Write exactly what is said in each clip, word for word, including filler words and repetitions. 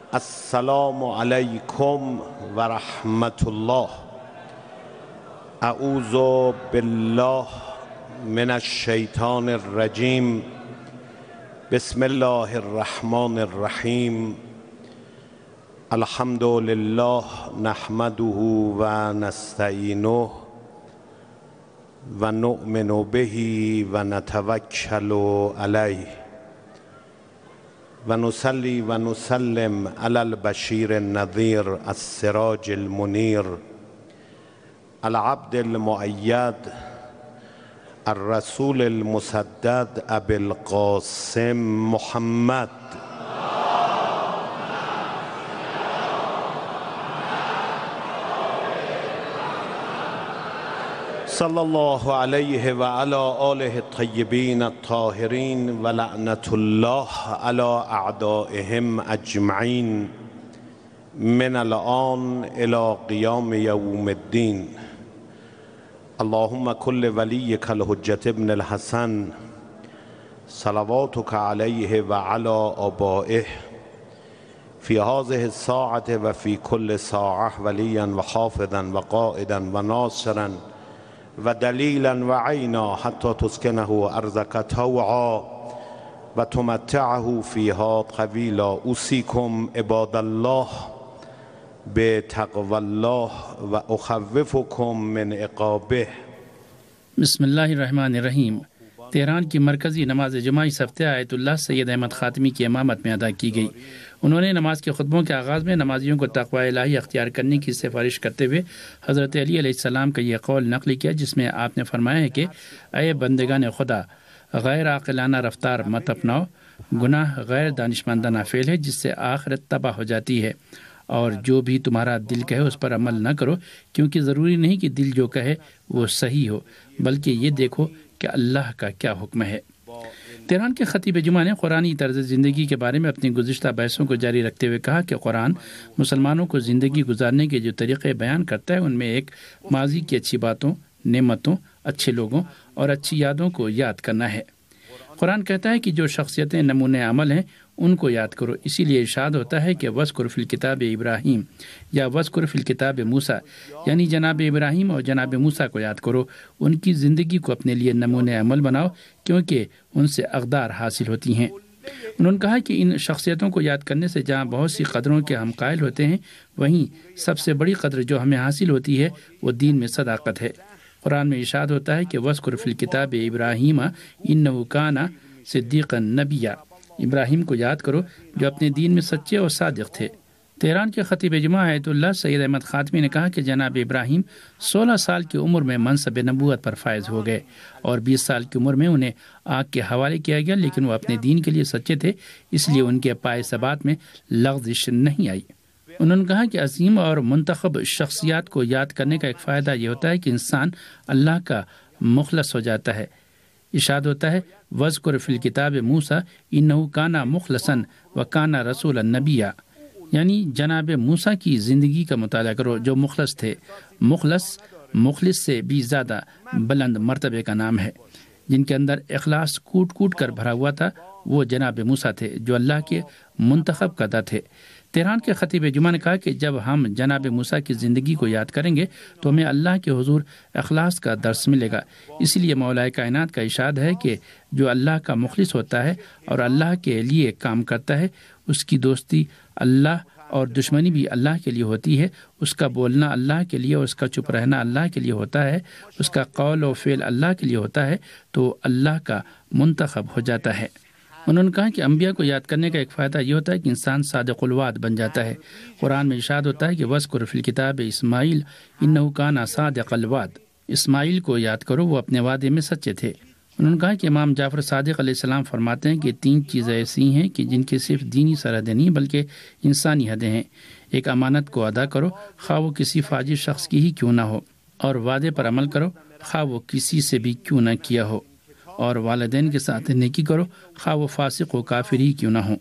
السلام علیکم ورحمۃ اللہ۔ اعوذ باللہ من الشیطان الرجیم، بسم اللہ الرحمن الرحیم۔ الحمد للہ نحمده ونستعینہ ونؤمن به ونتوکل علیہ ونصلی ونسلم علی البشیر النذیر السراج المنیر العبد المؤید الرسول المسدد ابی القاسم محمد صلی اللہ علیہ وعلی آلہ الطیبین الطاہرین ولعنت اللہ علی اعدائهم اجمعین من الآن الى قیام یوم الدین۔ اللہم کل ولیک الحجة ابن الحسن صلواتک علیہ وعلی آبائه فی هذه الساعة وفی کل ساعة ولیا وحافظا وقائدا وناصرا ودلیلا وعینا حتی تسکنه ارضک طوعا وتمتعه فیها طویلا۔ اوصیکم عباد اللہ بتقوی اللہ واخوفکم من عقابہ۔ بسم اللہ الرحمن الرحیم۔ تہران کی مرکزی نماز جمعہ اس ہفتے آیت اللہ سید احمد خاتمی کی امامت میں ادا کی گئی۔ انہوں نے نماز کے خطبوں کے آغاز میں نمازیوں کو تقوی الہی اختیار کرنے کی سفارش کرتے ہوئے حضرت علی علیہ السلام کا یہ قول نقل کیا، جس میں آپ نے فرمایا ہے کہ اے بندگان خدا، غیر عاقلانہ رفتار مت اپناؤ، گناہ غیر دانشمندانہ فعل ہے جس سے آخرت تباہ ہو جاتی ہے، اور جو بھی تمہارا دل کہے اس پر عمل نہ کرو، کیونکہ ضروری نہیں کہ دل جو کہے وہ صحیح ہو، بلکہ یہ دیکھو کہ اللہ کا کیا حکم ہے۔ تہران کے خطیب جمعہ نے قرآنی طرز زندگی کے بارے میں اپنی گزشتہ بحثوں کو جاری رکھتے ہوئے کہا کہ قرآن مسلمانوں کو زندگی گزارنے کے جو طریقے بیان کرتا ہے ان میں ایک ماضی کی اچھی باتوں، نعمتوں، اچھے لوگوں اور اچھی یادوں کو یاد کرنا ہے۔ قرآن کہتا ہے کہ جو شخصیتیں نمونے عمل ہیں ان کو یاد کرو، اسی لیے ارشاد ہوتا ہے کہ وذکر فی الکتاب ابراہیم یا وذکر فی الکتاب موسیٰ، یعنی جناب ابراہیم اور جناب موسیٰ کو یاد کرو، ان کی زندگی کو اپنے لیے نمونے عمل بناؤ کیونکہ ان سے اقدار حاصل ہوتی ہیں۔ انہوں نے کہا کہ ان شخصیتوں کو یاد کرنے سے جہاں بہت سی قدروں کے ہم قائل ہوتے ہیں، وہیں سب سے بڑی قدر جو ہمیں حاصل ہوتی ہے وہ دین میں صداقت ہے۔ قرآن میں ارشاد ہوتا ہے کہ وذکر فی الکتاب ابراہیم انہ کان صدیقا نبیا، ابراہیم کو یاد کرو جو اپنے دین میں سچے اور صادق تھے۔ تہران کے خطیب جمعہ آیت اللہ سید احمد خاتمی نے کہا کہ جناب ابراہیم سولہ سال کی عمر میں منصب نبوت پر فائز ہو گئے اور بیس سال کی عمر میں انہیں آگ کے حوالے کیا گیا، لیکن وہ اپنے دین کے لیے سچے تھے، اس لیے ان کے پائے ثبات میں لغزش نہیں آئی۔ انہوں نے کہا کہ عظیم اور منتخب شخصیات کو یاد کرنے کا ایک فائدہ یہ ہوتا ہے کہ انسان اللہ کا مخلص ہو جاتا ہے۔ ارشاد ہوتا ہے وذکر فی الکتاب موسیٰ انہ کان مخلصا وکان رسولا نبیا، یعنی جناب موسیٰ کی زندگی کا مطالعہ کرو جو مخلص تھے۔ مخلص مخلص سے بھی زیادہ بلند مرتبے کا نام ہے۔ جن کے اندر اخلاص کوٹ کوٹ کر بھرا ہوا تھا وہ جناب موسیٰ تھے جو اللہ کے منتخب کردہ تھے۔ تہران کے خطیب جمعہ نے کہا کہ جب ہم جناب موسیٰ کی زندگی کو یاد کریں گے تو ہمیں اللہ کے حضور اخلاص کا درس ملے گا۔ اس لیے مولا کائنات کا ارشاد ہے کہ جو اللہ کا مخلص ہوتا ہے اور اللہ کے لیے کام کرتا ہے، اس کی دوستی اللہ اور دشمنی بھی اللہ کے لیے ہوتی ہے، اس کا بولنا اللہ کے لیے اور اس کا چپ رہنا اللہ کے لیے ہوتا ہے، اس کا قول و فعل اللہ کے لیے ہوتا ہے، تو اللہ کا منتخب ہو جاتا ہے۔ انہوں نے کہا کہ انبیاء کو یاد کرنے کا ایک فائدہ یہ ہوتا ہے کہ انسان صادق الوعد بن جاتا ہے۔ قرآن میں ارشاد ہوتا ہے کہ وذکر فی الکتاب اسماعیل انہ کان صادق الوعد، اسماعیل کو یاد کرو وہ اپنے وعدے میں سچے تھے۔ انہوں نے کہا کہ امام جعفر صادق علیہ السلام فرماتے ہیں کہ تین چیزیں ایسی ہیں کہ جن کی صرف دینی سرحدیں نہیں بلکہ انسانی حدیں ہیں۔ ایک امانت کو ادا کرو خواہ وہ کسی فاجر شخص کی ہی کیوں نہ ہو، اور وعدے پر عمل کرو خواہ وہ کسی سے بھی کیوں نہ کیا ہو، اور والدین کے ساتھ نیکی کرو خواہ وہ فاسق و کافر ہی کیوں نہ ہو۔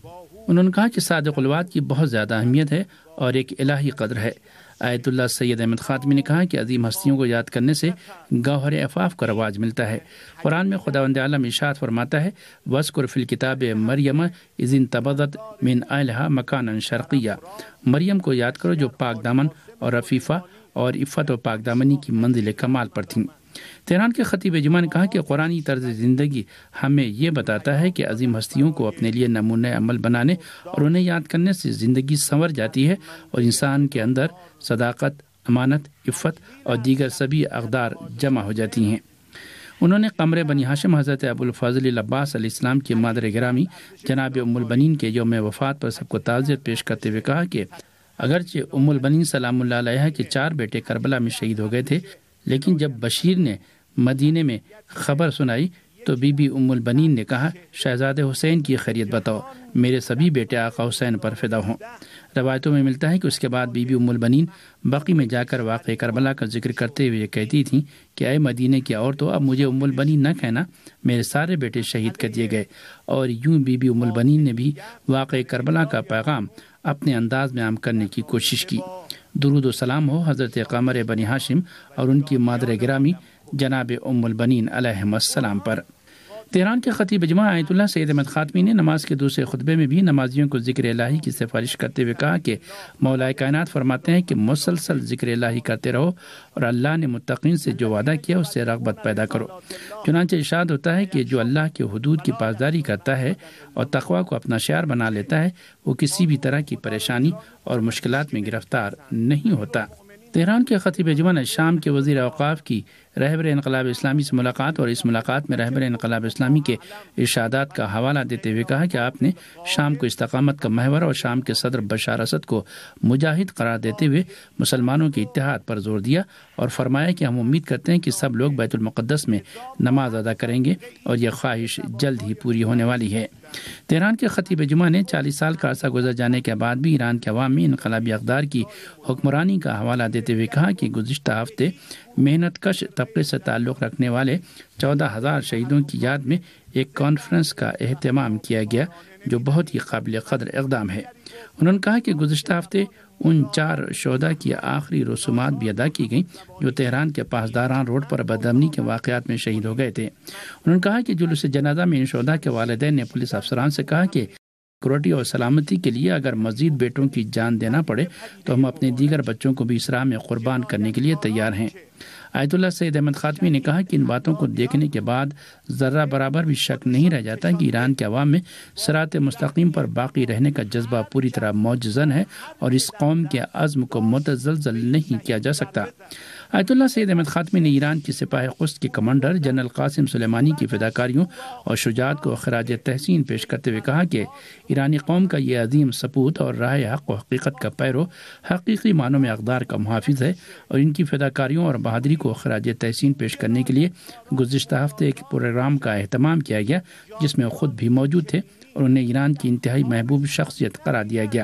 انہوں نے کہا کہ صادق الوعد کی بہت زیادہ اہمیت ہے اور ایک الہی قدر ہے۔ آیت اللہ سید احمد خاتمی نے کہا کہ عظیم ہستیوں کو یاد کرنے سے گوہر عفاف کا رواج ملتا ہے۔ قرآن میں خداوند عالم ارشاد فرماتا ہے وَاذْكُرْ فِي الْكِتَابِ مَرْيَمَ إِذِ انتَبَذَتْ مِنْ أَهْلِهَا مَكَانًا شَرْقِيًّا، مریم کو یاد کرو جو پاک دامن اور عفیفہ اور عفت و پاک دامنی کی منزل کمال پر تھیں۔ تہران کے خطیب جمعہ نے کہا کہ قرآنی طرز زندگی ہمیں یہ بتاتا ہے کہ عظیم ہستیوں کو اپنے لیے نمونہ عمل بنانے اور انہیں یاد کرنے سے زندگی سنور جاتی ہے اور انسان کے اندر صداقت، امانت، عفت اور دیگر سبھی اقدار جمع ہو جاتی ہیں۔ انہوں نے قمر بنی ہاشم حضرت ابو الفضل العباس علیہ السلام کی مادر گرامی جناب ام البنین کے یوم وفات پر سب کو تعزیت پیش کرتے ہوئے کہا کہ اگرچہ ام البنین سلام اللہ علیہا کے چار بیٹے کربلا میں شہید ہو گئے تھے، لیکن جب بشیر نے مدینے میں خبر سنائی تو بی بی ام البنین نے کہا شہزادے حسین کی خیریت بتاؤ، میرے سبھی بیٹے آقا حسین پر فدا ہوں۔ روایتوں میں ملتا ہے کہ اس کے بعد بی بی ام البنین بقی میں جا کر واقع کربلا کا ذکر کرتے ہوئے کہتی تھیں کہ اے مدینے کی عورتوں، اب مجھے ام البنین نہ کہنا، میرے سارے بیٹے شہید کر دیے گئے۔ اور یوں بی بی ام البنین نے بھی واقع کربلا کا پیغام اپنے انداز میں عام کرنے کی کوشش کی۔ درود و سلام ہو حضرت قمر بنی ہاشم اور ان کی مادر گرامی جناب ام البنین علیہم السلام پر۔ تہران کے خطیب جمعہ آیت اللہ سید احمد خاتمی نے نماز کے دوسرے خطبے میں بھی نمازیوں کو ذکر الہی کی سفارش کرتے ہوئے کہا کہ مولا کائنات فرماتے ہیں کہ مسلسل ذکر الہی کرتے رہو اور اللہ نے متقین سے جو وعدہ کیا اس سے رغبت پیدا کرو۔ چنانچہ ارشاد ہوتا ہے کہ جو اللہ کے حدود کی پاسداری کرتا ہے اور تقوی کو اپنا شعار بنا لیتا ہے وہ کسی بھی طرح کی پریشانی اور مشکلات میں گرفتار نہیں ہوتا۔ تہران کے خطیب جمعہ نے شام کے وزیر اوقاف کی رہبر انقلاب اسلامی سے ملاقات اور اس ملاقات میں رہبر انقلاب اسلامی کے ارشادات کا حوالہ دیتے ہوئے کہا کہ آپ نے شام کو استقامت کا محور اور شام کے صدر بشار اسد کو مجاہد قرار دیتے ہوئے مسلمانوں کے اتحاد پر زور دیا اور فرمایا کہ ہم امید کرتے ہیں کہ سب لوگ بیت المقدس میں نماز ادا کریں گے اور یہ خواہش جلد ہی پوری ہونے والی ہے۔ تہران کے خطیب جمعہ نے چالیس سال کا عرصہ گزر جانے کے بعد بھی ایران کے عوام میں انقلابی اقدار کی حکمرانی کا حوالہ دیتے ہوئے کہا کہ گزشتہ ہفتے محنت کش طبقے سے تعلق رکھنے والے چودہ ہزار شہیدوں کی یاد میں ایک کانفرنس کا اہتمام کیا گیا جو بہت ہی قابل قدر اقدام ہے۔ انہوں نے کہا کہ گزشتہ ہفتے ان چار شہداء کی آخری رسومات بھی ادا کی گئیں جو تہران کے پاسداران روڈ پر بدامنی کے واقعات میں شہید ہو گئے تھے۔ انہوں نے کہا کہ جلوس جنازہ میں ان شہداء کے والدین نے پولیس افسران سے کہا کہ سیکورٹی اور سلامتی کے لیے اگر مزید بیٹوں کی جان دینا پڑے تو ہم اپنے دیگر بچوں کو بھی اس راہ میں قربان کرنے کے لیے تیار ہیں۔ آیت اللہ سید احمد خاتمی نے کہا کہ ان باتوں کو دیکھنے کے بعد ذرہ برابر بھی شک نہیں رہ جاتا کہ ایران کے عوام میں صراط مستقیم پر باقی رہنے کا جذبہ پوری طرح موجزن ہے اور اس قوم کے عزم کو متزلزل نہیں کیا جا سکتا۔ آیت اللہ سید احمد خاتمی نے ایران کی سپاہ قدس کے کمانڈر جنرل قاسم سلیمانی کی فداکاریوں اور شجاعت کو خراج تحسین پیش کرتے ہوئے کہا کہ ایرانی قوم کا یہ عظیم سپوت اور راہ حق و حقیقت کا پیرو حقیقی معنوں میں اقدار کا محافظ ہے اور ان کی فداکاریوں اور بہادری کو خراج تحسین پیش کرنے کے لیے گزشتہ ہفتے ایک پروگرام کا اہتمام کیا گیا جس میں خود بھی موجود تھے اور انہیں ایران کی انتہائی محبوب شخصیت قرار دیا گیا۔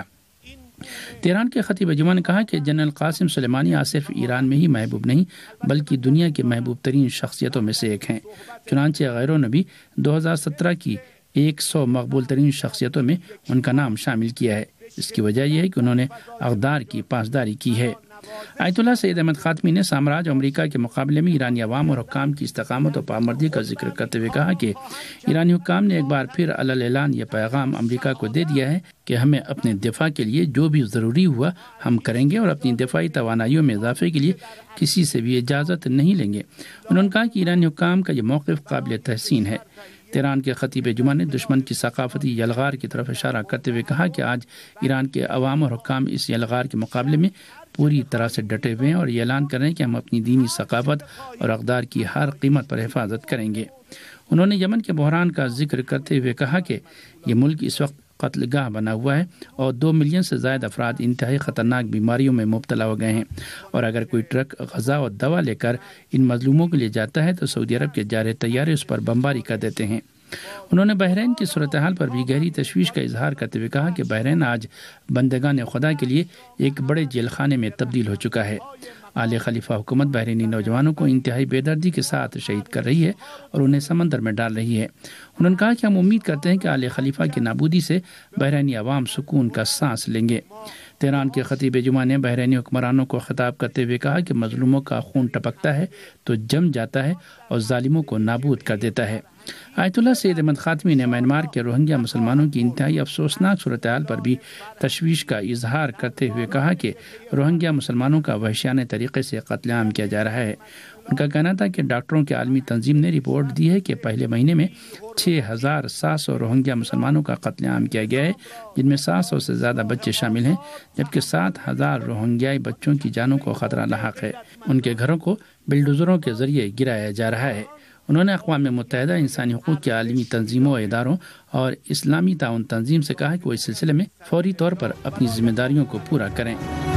تہران کے خطیب جمعہ نے کہا کہ جنرل قاسم سلیمانی آج صرف ایران میں ہی محبوب نہیں بلکہ دنیا کی محبوب ترین شخصیتوں میں سے ایک ہیں۔ چنانچہ غیروں نے بھی دو ہزار سترہ کی ایک سو مقبول ترین شخصیتوں میں ان کا نام شامل کیا ہے۔ اس کی وجہ یہ ہے کہ انہوں نے اقدار کی پاسداری کی ہے۔ آیت اللہ سید احمد خاتمی نے سامراج امریکہ کے مقابلے میں ایرانی عوام اور حکام کی استقامت اور پامردی کا ذکر کرتے ہوئے کہا کہ ایرانی حکام نے ایک بار پھر علل اعلان یہ پیغام امریکہ کو دے دیا ہے کہ ہمیں اپنے دفاع کے لیے جو بھی ضروری ہوا ہم کریں گے اور اپنی دفاعی توانائیوں میں اضافے کے لیے کسی سے بھی اجازت نہیں لیں گے۔ انہوں نے کہا کہ ایرانی حکام کا یہ موقف قابل تحسین ہے۔ تہران کے خطیب جمعہ نے دشمن کی ثقافتی یلغار کی طرف اشارہ کرتے ہوئے کہا کہ آج ایران کے عوام اور حکام اس یلغار کے مقابلے میں پوری طرح سے ڈٹے ہوئے ہیں اور یہ اعلان کر رہے ہیں کہ ہم اپنی دینی ثقافت اور اقدار کی ہر قیمت پر حفاظت کریں گے۔ انہوں نے یمن کے بحران کا ذکر کرتے ہوئے کہا کہ یہ ملک اس وقت قتل گاہ بنا ہوا ہے اور دو ملین سے زائد افراد انتہائی خطرناک بیماریوں میں مبتلا ہو گئے ہیں اور اگر کوئی ٹرک غذا اور دوا لے کر ان مظلوموں کے لیے جاتا ہے تو سعودی عرب کے جارحے طیارے اس پر بمباری کر دیتے ہیں۔ انہوں نے بحرین کی صورتحال پر بھی گہری تشویش کا اظہار کرتے ہوئے کہا کہ بحرین آج بندگان خدا کے لیے ایک بڑے جیل خانے میں تبدیل ہو چکا ہے۔ آل خلیفہ حکومت بحرینی نوجوانوں کو انتہائی بے دردی کے ساتھ شہید کر رہی ہے اور انہیں سمندر میں ڈال رہی ہے۔ انہوں نے کہا کہ ہم امید کرتے ہیں کہ آل خلیفہ کی نابودی سے بحرینی عوام سکون کا سانس لیں گے۔ تہران کے خطیب جمعہ نے بحرینی حکمرانوں کو خطاب کرتے ہوئے کہا کہ مظلوموں کا خون ٹپکتا ہے تو جم جاتا ہے اور ظالموں کو نابود کر دیتا ہے۔ آیت اللہ سید احمد خاتمی نے میانمار کے روہنگیا مسلمانوں کی انتہائی افسوسناک صورتحال پر بھی تشویش کا اظہار کرتے ہوئے کہا کہ روہنگیا مسلمانوں کا وحشیانہ طریقے سے قتل عام کیا جا رہا ہے۔ ان کا کہنا تھا کہ ڈاکٹروں کی عالمی تنظیم نے رپورٹ دی ہے کہ پہلے مہینے میں چھ ہزار سات سو روہنگیا مسلمانوں کا قتل عام کیا گیا ہے، جن میں سات سو سے زیادہ بچے شامل ہیں، جبکہ سات ہزار روہنگیائی بچوں کی جانوں کو خطرہ لاحق ہے۔ ان کے گھروں کو بلڈوزروں کے ذریعے گرایا جا رہا ہے۔ انہوں نے اقوام متحدہ، انسانی حقوق کی عالمی تنظیموں و اداروں اور اسلامی تعاون تنظیم سے کہا کہ وہ اس سلسلے میں فوری طور پر اپنی ذمہ داریوں کو پورا کریں۔